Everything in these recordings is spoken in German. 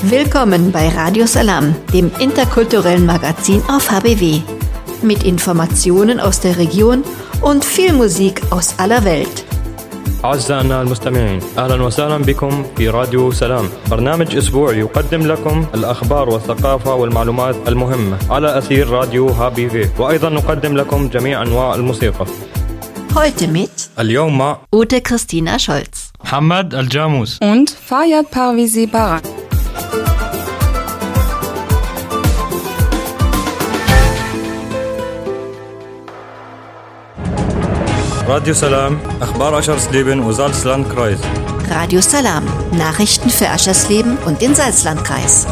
Willkommen bei Radio Salam, dem interkulturellen Magazin auf HBW. Mit Informationen aus der Region und viel Musik aus aller Welt. أعزائنا المستمعين، أهلا وسهلا بكم في راديو سلام، برنامج أسبوعي يقدم لكم الأخبار والثقافة والمعلومات المهمة على أثير راديو HBW، وأيضا نقدم لكم جميع أنواع الموسيقى. Heute mit اليوم مع Ute Christina Scholz, محمد الجاموس und Fayad Parvizi Barak. راديو سلام، أخبار أشرسليبن وزالسلاندكreis. Radio Salam, Nachrichten für Aschersleben und den Salzlandkreis.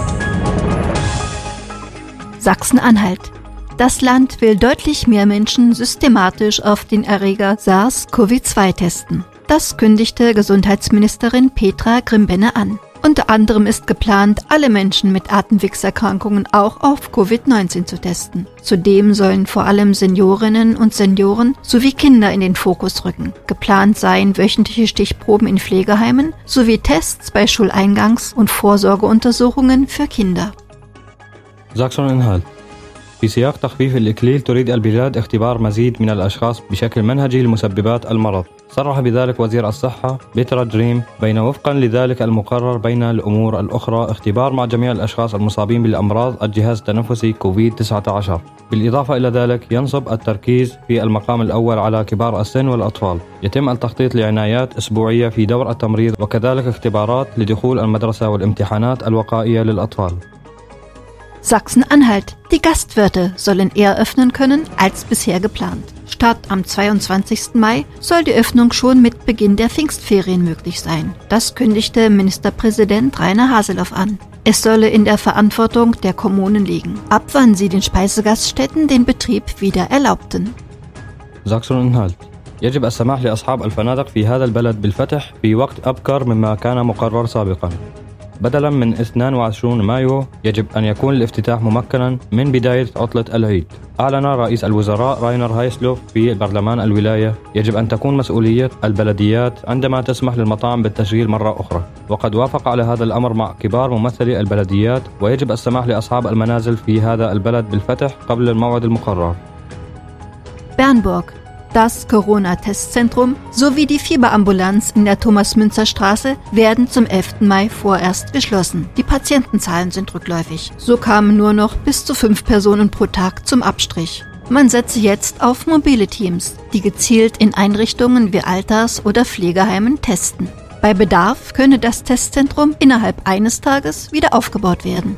Sachsen-Anhalt. Das Land will deutlich mehr Menschen systematisch auf den Erreger SARS-CoV-2 testen. Das kündigte Gesundheitsministerin Petra Grimbenne an. Unter anderem ist geplant, alle Menschen mit Atemwegserkrankungen auch auf Covid-19 zu testen. Zudem sollen vor allem Seniorinnen und Senioren sowie Kinder in den Fokus rücken. Geplant seien wöchentliche Stichproben in Pflegeheimen sowie Tests bei Schuleingangs- und Vorsorgeuntersuchungen für Kinder. Sachsen-Anhalt. في سياق تخفيف الإكليل تريد البلاد اختبار مزيد من الأشخاص بشكل منهجي لمسببات المرض. صرح بذلك وزير الصحة بيترا دريم بين وفقا لذلك المقرر بين الأمور الأخرى اختبار مع جميع الأشخاص المصابين بالأمراض الجهاز التنفسي كوفيد-19. بالإضافة إلى ذلك ينصب التركيز في المقام الأول على كبار السن والأطفال. يتم التخطيط لعنايات أسبوعية في دور التمريض وكذلك اختبارات لدخول المدرسة والامتحانات الوقائية للأطفال. Sachsen-Anhalt. Die Gastwirte sollen eher öffnen können als bisher geplant. Statt am 22. Mai soll die Öffnung schon mit Beginn der Pfingstferien möglich sein. Das kündigte Ministerpräsident Rainer Haseloff an. Es solle in der Verantwortung der Kommunen liegen, ab wann sie den Speisegaststätten den Betrieb wieder erlaubten. Sachsen-Anhalt. يجب السماح لأصحاب الفنادق في هذا البلد بالفتح في وقت أبكر مما كان مقرر سابقا. بدلا من 22 مايو يجب أن يكون الافتتاح ممكنا من بداية عطلة العيد. أعلن رئيس الوزراء راينر هايسلوف في برلمان الولاية يجب أن تكون مسؤولية البلديات عندما تسمح للمطاعم بالتشغيل مرة أخرى، وقد وافق على هذا الأمر مع كبار ممثلي البلديات، ويجب السماح لأصحاب المنازل في هذا البلد بالفتح قبل الموعد المقرر. Bernburg. Das Corona-Testzentrum sowie die Fieberambulanz in der Thomas-Münzer-Straße werden zum 11. Mai vorerst geschlossen. Die Patientenzahlen sind rückläufig. So kamen nur noch bis zu 5 Personen pro Tag zum Abstrich. Man setze jetzt auf mobile Teams, die gezielt in Einrichtungen wie Alters- oder Pflegeheimen testen. Bei Bedarf könne das Testzentrum innerhalb eines Tages wieder aufgebaut werden.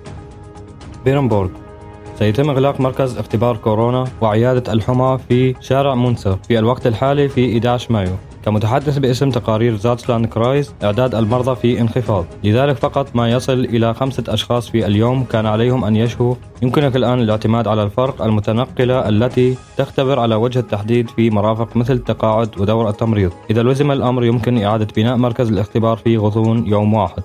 بيرنبورغ. سيتم إغلاق مركز اختبار كورونا وعيادة الحمى في شارع مونسا في الوقت الحالي في 11 مايو. كمتحدث باسم تقارير زالسلاندكreis إعداد المرضى في انخفاض، لذلك فقط ما يصل إلى 5 أشخاص في اليوم كان عليهم أن يشهوا. يمكنك الآن الاعتماد على الفرق المتنقلة التي تختبر على وجه التحديد في مرافق مثل التقاعد ودور التمريض. إذا لزم الأمر يمكن إعادة بناء مركز الاختبار في غضون يوم واحد.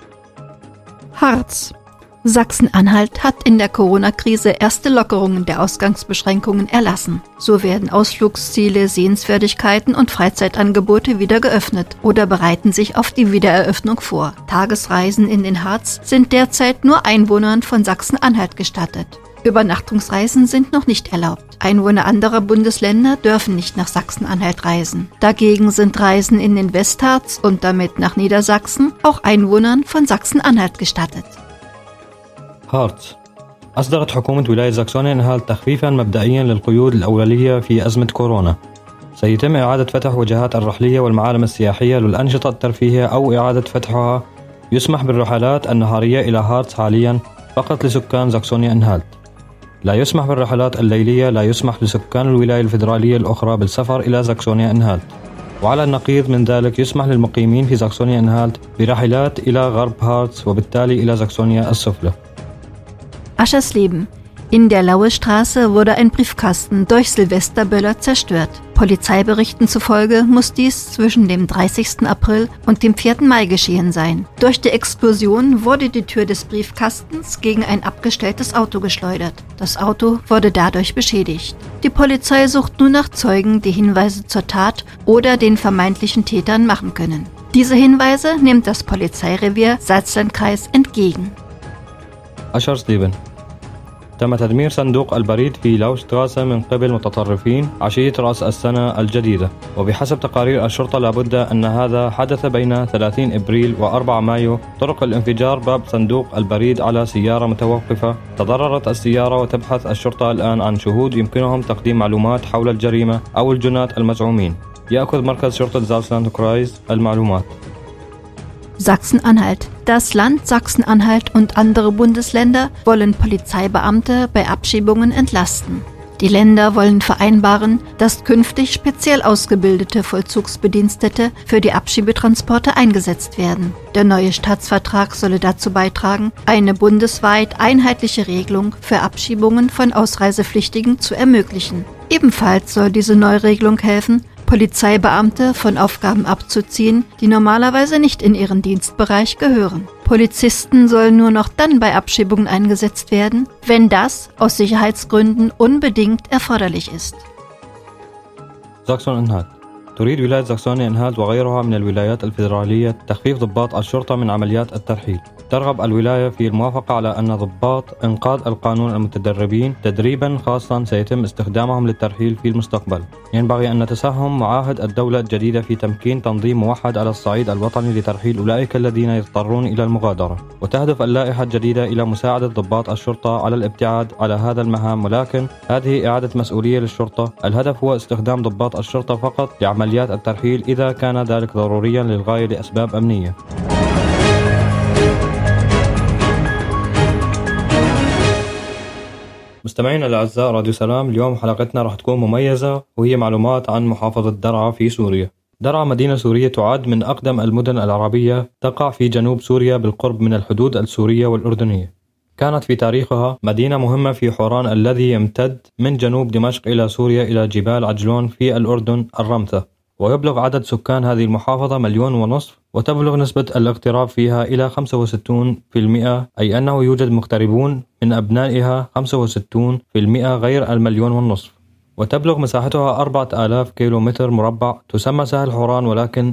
Harz. Sachsen-Anhalt hat in der Corona-Krise erste Lockerungen der Ausgangsbeschränkungen erlassen. So werden Ausflugsziele, Sehenswürdigkeiten und Freizeitangebote wieder geöffnet oder bereiten sich auf die Wiedereröffnung vor. Tagesreisen in den Harz sind derzeit nur Einwohnern von Sachsen-Anhalt gestattet. Übernachtungsreisen sind noch nicht erlaubt. Einwohner anderer Bundesländer dürfen nicht nach Sachsen-Anhalt reisen. Dagegen sind Reisen in den Westharz und damit nach Niedersachsen auch Einwohnern von Sachsen-Anhalt gestattet. هارتس. أصدرت حكومة ولاية ساكسونيا-أنهالت تخفيفاً مبدئياً للقيود الأولية في أزمة كورونا. سيتم إعادة فتح وجهات الرحلية والمعالم السياحية للأنشطة الترفيهية أو إعادة فتحها. يسمح بالرحلات النهارية إلى هارتس حالياً فقط لسكان ساكسونيا-أنهالت. لا يسمح بالرحلات الليلية، لا يسمح لسكان الولاية الفيدرالية الأخرى بالسفر إلى ساكسونيا-أنهالت. وعلى النقيض من ذلك يسمح للمقيمين في ساكسونيا-أنهالت برحلات إلى غرب هارتس وبالتالي إلى ساكسونيا السفلى. Aschersleben. In der Laue Straße wurde ein Briefkasten durch Silvesterböller zerstört. Polizeiberichten zufolge muss dies zwischen dem 30. April und dem 4. Mai geschehen sein. Durch die Explosion wurde die Tür des Briefkastens gegen ein abgestelltes Auto geschleudert. Das Auto wurde dadurch beschädigt. Die Polizei sucht nun nach Zeugen, die Hinweise zur Tat oder den vermeintlichen Tätern machen können. Diese Hinweise nimmt das Polizeirevier Salzlandkreis entgegen. أشهر ستيفن. تم تدمير صندوق البريد في لاوشتغاسة من قبل متطرفين عشية رأس السنة الجديدة، وبحسب تقارير الشرطة لابد أن هذا حدث بين 30 إبريل و4 مايو. طرق الانفجار باب صندوق البريد على سيارة متوقفة. تضررت السيارة وتبحث الشرطة الآن عن شهود يمكنهم تقديم معلومات حول الجريمة أو الجنات المزعومين. يأخذ مركز شرطة Salzlandkreis المعلومات. Sachsen-Anhalt. Das Land Sachsen-Anhalt und andere Bundesländer wollen Polizeibeamte bei Abschiebungen entlasten. Die Länder wollen vereinbaren, dass künftig speziell ausgebildete Vollzugsbedienstete für die Abschiebetransporte eingesetzt werden. Der neue Staatsvertrag solle dazu beitragen, eine bundesweit einheitliche Regelung für Abschiebungen von Ausreisepflichtigen zu ermöglichen. Ebenfalls soll diese Neuregelung helfen, Polizeibeamte von Aufgaben abzuziehen, die normalerweise nicht in ihren Dienstbereich gehören. Polizisten sollen nur noch dann bei Abschiebungen eingesetzt werden, wenn das aus Sicherheitsgründen unbedingt erforderlich ist. ساكسون-أنهالت. تريد ولاية ساكسونيا-أنهالت وغيرها من الولايات الفيدرالية تخفيف ضباط الشرطة من عمليات الترحيل. ترغب الولاية في الموافقة على أن ضباط إنقاذ القانون المتدربين تدريبا خاصا سيتم استخدامهم للترحيل في المستقبل. ينبغي أن نتسهم معاهد الدولة الجديدة في تمكين تنظيم موحد على الصعيد الوطني لترحيل أولئك الذين يضطرون إلى المغادرة. وتهدف اللائحة الجديدة إلى مساعدة ضباط الشرطة على الابتعاد على هذا المهام، ولكن هذه إعادة مسؤولية للشرطة. الهدف هو استخدام ضباط الشرطة فقط لعمليات الترحيل إذا كان ذلك ضروريا للغاية لأسباب أمنية. مستمعينا الأعزاء راديو سلام، اليوم حلقتنا راح تكون مميزة وهي معلومات عن محافظة درعا في سوريا. درعا مدينة سورية تعد من أقدم المدن العربية، تقع في جنوب سوريا بالقرب من الحدود السورية والأردنية. كانت في تاريخها مدينة مهمة في حوران الذي يمتد من جنوب دمشق إلى سوريا إلى جبال عجلون في الأردن الرمثة. ويبلغ عدد سكان هذه المحافظة 1.5 مليون، وتبلغ نسبة الاغتراب فيها إلى 65%، أي أنه يوجد مغتربون من أبنائها 65% غير 1.5 مليون. وتبلغ مساحتها 4000 كيلومتر مربع. تسمى سهل حوران، ولكن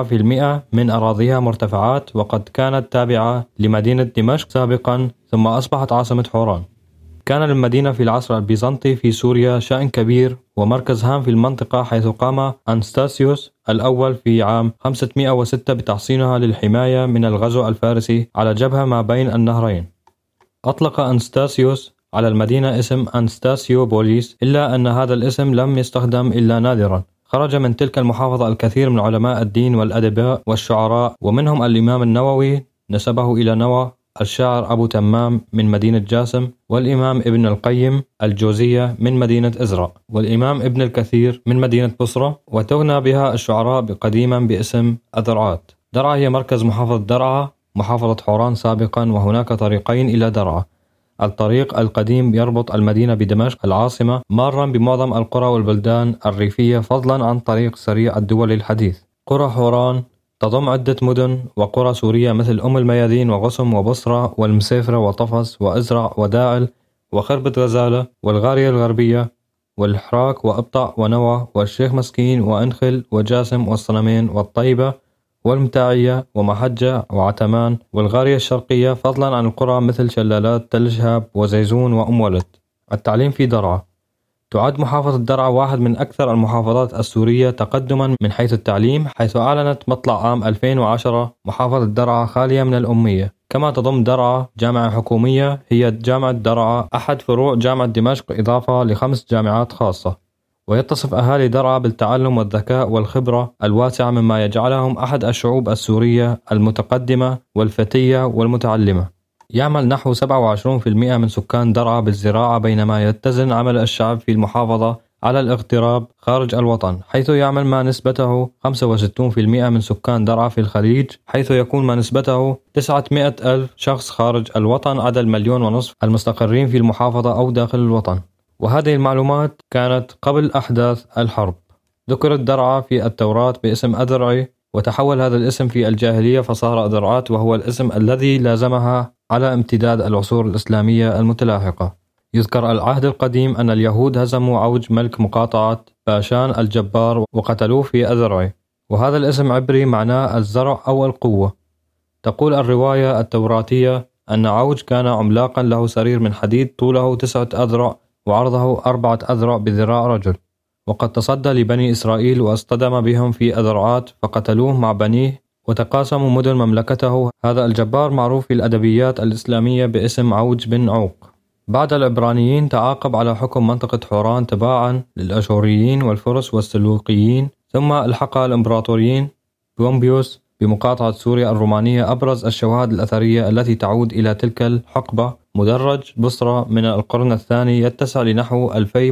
7% من أراضيها مرتفعات، وقد كانت تابعة لمدينة دمشق سابقا ثم أصبحت عاصمة حوران. كان للمدينة في العصر البيزنطي في سوريا شأن كبير ومركز هام في المنطقة، حيث قام أنستاسيوس الأول في عام 506 بتحصينها للحماية من الغزو الفارسي على جبهة ما بين النهرين. أطلق أنستاسيوس على المدينة اسم أنستاسيوبوليس، إلا أن هذا الاسم لم يستخدم إلا نادرا. خرج من تلك المحافظة الكثير من علماء الدين والأدباء والشعراء، ومنهم الإمام النووي نسبه إلى نوى، الشاعر أبو تمام من مدينة جاسم، والإمام ابن القيم الجوزية من مدينة إزرع، والإمام ابن الكثير من مدينة بصرة، وتغنى بها الشعراء قديما باسم أذرعات. درعا هي مركز محافظة درعا، محافظة حوران سابقا، وهناك طريقين إلى درعا. الطريق القديم يربط المدينة بدمشق العاصمة، مارا بمعظم القرى والبلدان الريفية، فضلا عن طريق سريع الدولي الحديث. قرى حوران تضم عدة مدن وقرى سورية مثل أم الميادين وغصم وبصرة والمسافرة وطفس وأزرع وداعل وخربة غزالة والغارية الغربية والحراك وأبطع ونوى والشيخ مسكين وأنخل وجاسم والصنمين والطيبة والمتاعية ومحجة وعتمان والغارية الشرقية، فضلا عن القرى مثل شلالات تل شهاب وزيزون وأم ولد. التعليم في درعا. تعد محافظة درعا واحد من أكثر المحافظات السورية تقدما من حيث التعليم، حيث أعلنت مطلع عام 2010 محافظة درعا خالية من الأمية. كما تضم درعا جامعة حكومية هي جامعة درعا، أحد فروع جامعة دمشق، إضافة ل5 جامعات خاصة. ويتصف أهالي درعا بالتعلم والذكاء والخبرة الواسعة، مما يجعلهم أحد الشعوب السورية المتقدمة والفتية والمتعلمة. يعمل نحو 27% من سكان درعا بالزراعة، بينما يتزن عمل الشعب في المحافظة على الاغتراب خارج الوطن، حيث يعمل ما نسبته 65% من سكان درعا في الخليج، حيث يكون ما نسبته 900,000 شخص خارج الوطن، عدا 1.5 مليون المستقرين في المحافظة أو داخل الوطن. وهذه المعلومات كانت قبل أحداث الحرب. ذكرت درعا في التوراة باسم أذرعي، وتحول هذا الاسم في الجاهلية فصار أذرعات، وهو الاسم الذي لازمها على امتداد العصور الإسلامية المتلاحقة. يذكر العهد القديم أن اليهود هزموا عوج ملك مقاطعة باشان الجبار وقتلوه في أذرعي، وهذا الاسم عبري معناه الزرع أو القوة. تقول الرواية التوراتية أن عوج كان عملاقا له سرير من حديد طوله 9 أذرع وعرضه 4 أذرع بذراع رجل، وقد تصدى لبني إسرائيل واصطدم بهم في أذرعات فقتلوه مع بنيه وتقاسموا مدن مملكته. هذا الجبار معروف في الأدبيات الإسلامية باسم عوج بن عوق. بعد العبرانيين تعاقب على حكم منطقة حوران تباعا للأشوريين والفرس والسلوقيين، ثم الحق الإمبراطوريين بومبيوس بمقاطعة سوريا الرومانية. أبرز الشواهد الأثرية التي تعود إلى تلك الحقبة مدرج بصرة من القرن الثاني يتسع لنحو 2000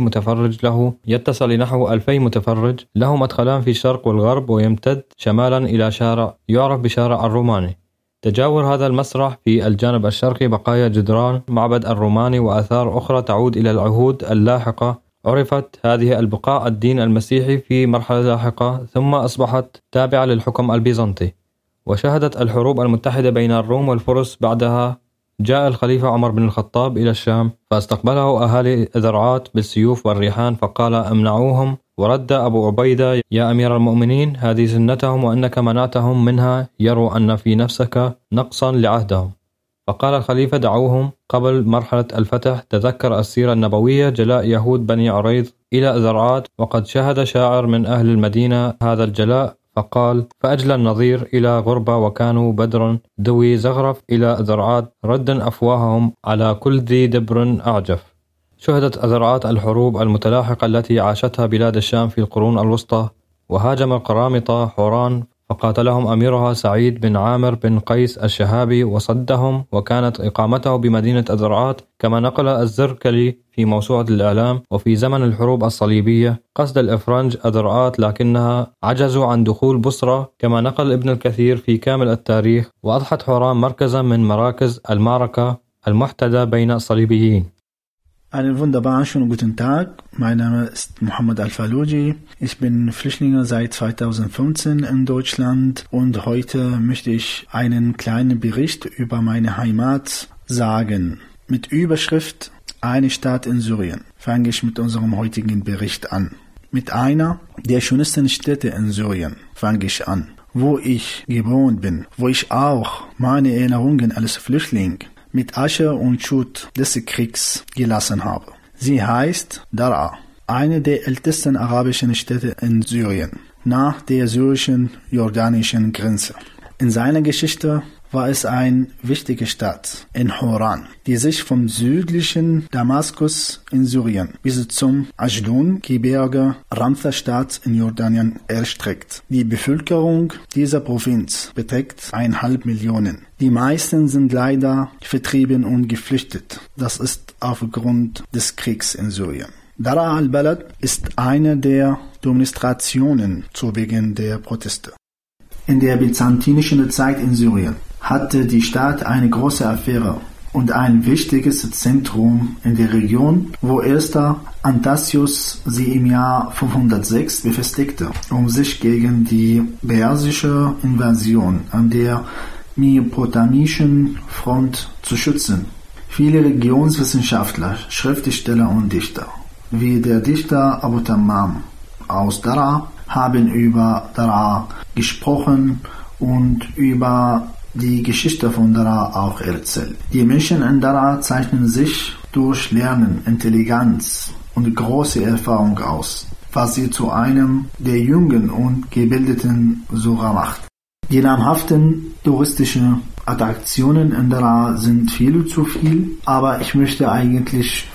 متفرج له مدخلان في الشرق والغرب ويمتد شمالا إلى شارع يعرف بشارع الروماني. تجاور هذا المسرح في الجانب الشرقي بقايا جدران معبد الروماني وآثار أخرى تعود إلى العهود اللاحقة. عرفت هذه البقاع الدين المسيحي في مرحلة لاحقة، ثم أصبحت تابعة للحكم البيزنطي، وشهدت الحروب المتحدة بين الروم والفرس. بعدها جاء الخليفة عمر بن الخطاب إلى الشام فاستقبله أهالي أذرعات بالسيوف والريحان فقال امنعوهم، ورد أبو عبيدة يا أمير المؤمنين هذه سنتهم وأنك منعتهم منها، يروا أن في نفسك نقصا لعهدهم. فقال الخليفة دعوهم قبل مرحلة الفتح. تذكر السيرة النبوية جلاء يهود بني عريض إلى أذرعات، وقد شهد شاعر من أهل المدينة هذا الجلاء فقال فأجلى النظير إلى غربة وكانوا بدر ذوي زغرف إلى أذرعات ردا أفواههم على كل ذي دبر أعجف. شهدت أذرعات الحروب المتلاحقة التي عاشتها بلاد الشام في القرون الوسطى، وهاجم القرامطة حوران فقاتلهم أميرها سعيد بن عامر بن قيس الشهابي وصدهم، وكانت إقامته بمدينة أذرعات كما نقل الزركلي في موسوعة الإعلام. وفي زمن الحروب الصليبية قصد الإفرنج أذرعات لكنها عجزوا عن دخول بصرة كما نقل ابن الكثير في كامل التاريخ، وأضحت حوران مركزا من مراكز المعركة المحتدة بين الصليبيين. Einen wunderbaren schönen guten Tag. Mein Name ist Mohammed Al-Faluji. Ich bin Flüchtling seit 2015 in Deutschland und heute möchte ich einen kleinen Bericht über meine Heimat sagen. Mit Überschrift Eine Stadt in Syrien fange ich mit unserem heutigen Bericht an. Mit einer der schönsten Städte in Syrien fange ich an, wo ich geboren bin, wo ich auch meine Erinnerungen als Flüchtling mit Asche und Schutt des Kriegs gelassen habe. Sie heißt Daraa, eine der ältesten arabischen Städte in Syrien, nach der syrischen-jordanischen Grenze. In seiner Geschichte war es eine wichtige Stadt in Horan, die sich vom südlichen Damaskus in Syrien bis zum Ajdun-Gebirge Ramtha-Stadt in Jordanien erstreckt. Die Bevölkerung dieser Provinz beträgt 1,5 Millionen. Die meisten sind leider vertrieben und geflüchtet. Das ist aufgrund des Kriegs in Syrien. Daraa al-Balad ist eine der Demonstrationen zu Beginn der Proteste. In der byzantinischen Zeit in Syrien hatte die Stadt eine große Affäre und ein wichtiges Zentrum in der Region, wo erster Antasius sie im Jahr 506 befestigte, um sich gegen die persische Invasion an der mesopotamischen Front zu schützen. Viele Religionswissenschaftler, Schriftsteller und Dichter, wie der Dichter Abu Tammam aus Daraa, haben über Daraa gesprochen und über die Geschichte von Daraa auch erzählt. Die Menschen in Daraa zeichnen sich durch Lernen, Intelligenz und große Erfahrung aus, was sie zu einem der jungen und gebildeten Syrer macht. Die namhaften touristischen Attraktionen in Daraa sind viel zu viel, aber ich möchte eigentlich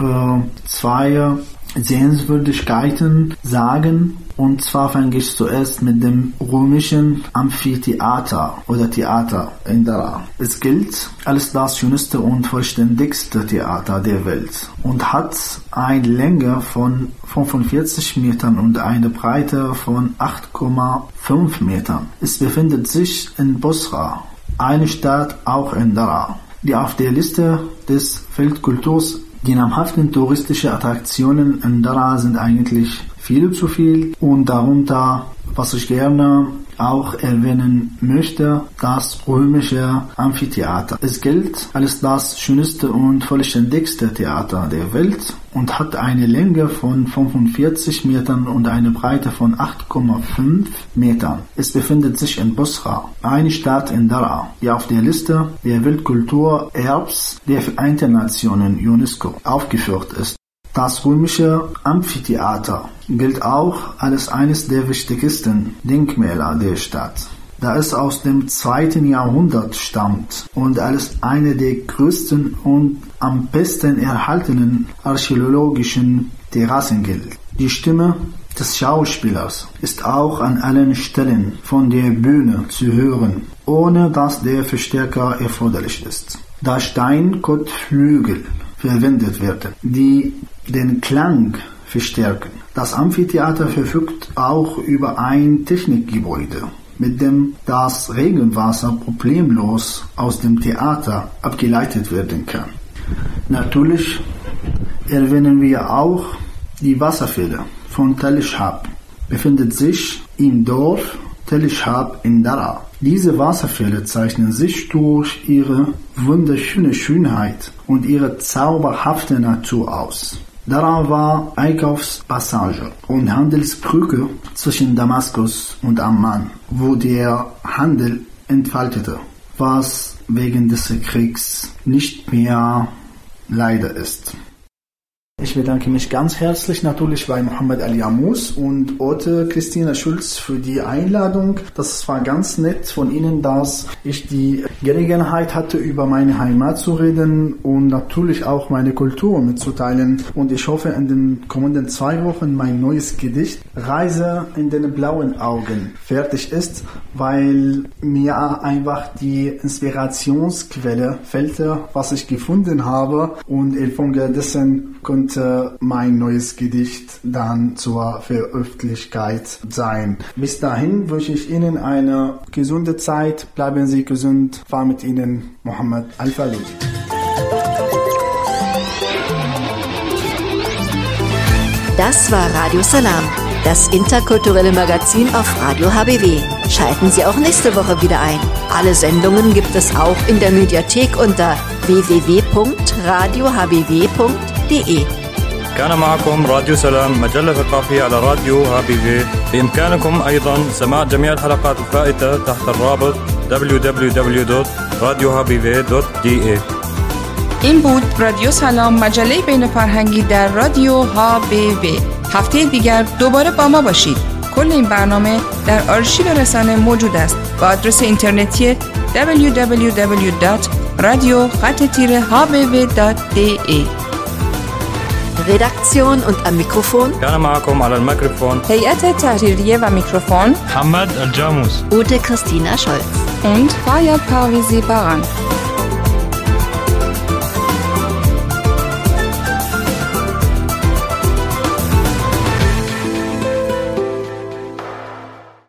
zwei Sehenswürdigkeiten sagen. Und zwar fange ich zuerst mit dem römischen Amphitheater oder Theater in Daraa. Es gilt als das schönste und vollständigste Theater der Welt und hat eine Länge von 45 Metern und eine Breite von 8,5 Metern. Es befindet sich in Bosra, eine Stadt auch in Daraa, die auf der Liste des Weltkulturs. Die namhaften touristischen Attraktionen in Daraa sind eigentlich viel zu viel und darunter, was ich gerne auch erwähnen möchte, das römische Amphitheater. Es gilt als das schönste und vollständigste Theater der Welt und hat eine Länge von 45 Metern und eine Breite von 8,5 Metern. Es befindet sich in Bosra, eine Stadt in Daraa, die auf der Liste der Weltkulturerbs der Vereinten Nationen UNESCO aufgeführt ist. Das römische Amphitheater gilt auch als eines der wichtigsten Denkmäler der Stadt, da es aus dem 2. Jahrhundert stammt und als eine der größten und am besten erhaltenen archäologischen Terrassen gilt. Die Stimme des Schauspielers ist auch an allen Stellen von der Bühne zu hören, ohne dass der Verstärker erforderlich ist. Da Steinkotflügel verwendet werden, die den Klang verstärken. Das Amphitheater verfügt auch über ein Technikgebäude, mit dem das Regenwasser problemlos aus dem Theater abgeleitet werden kann. Natürlich erwähnen wir auch die Wasserfälle von Tel Shab, befindet sich im Dorf Tel Shab in Daraa. Diese Wasserfälle zeichnen sich durch ihre wunderschöne Schönheit und ihre zauberhafte Natur aus. Daraa war Einkaufspassage und Handelsbrücke zwischen Damaskus und Amman, wo der Handel entfaltete, was wegen des Kriegs nicht mehr leider ist. Ich bedanke mich ganz herzlich natürlich bei Mohammed Al-Yamous und Ote Christina Schulz für die Einladung. Das war ganz nett von Ihnen, dass ich die Gelegenheit hatte, über meine Heimat zu reden und natürlich auch meine Kultur mitzuteilen. Und ich hoffe, in den kommenden 2 Wochen mein neues Gedicht Reise in den blauen Augen fertig ist, weil mir einfach die Inspirationsquelle fehlte, was ich gefunden habe, und infolgedessen konnte mein neues Gedicht dann zur Veröffentlichkeit sein. Bis dahin wünsche ich Ihnen eine gesunde Zeit. Bleiben Sie gesund. War mit Ihnen Mohammed Al-Fallouji. Das war Radio Salam, das interkulturelle Magazin auf Radio HBW. Schalten Sie auch nächste Woche wieder ein. Alle Sendungen gibt es auch in der Mediathek unter www.radiohbw.de. كان معكم راديو سلام مجلة ثقافية على راديو HBW. بإمكانكم أيضا سماع جميع الحلقات الفائتة تحت الرابط www.radiohbw.de. این بود رادیو سلام، مجله بین فرهنگی در رادیو HBW. هفته دیگر دوباره با ما باشید. کل این برنامه در آرشیو رسانه موجود است با آدرس اینترنتی www.radio-hbw.de. Redaktion und am Mikrofon كان معكم على الميكروفون هیئت تحریریه و میکروفون محمد الجاموس Ute Christina Scholz und Fayad Parvizi Baran.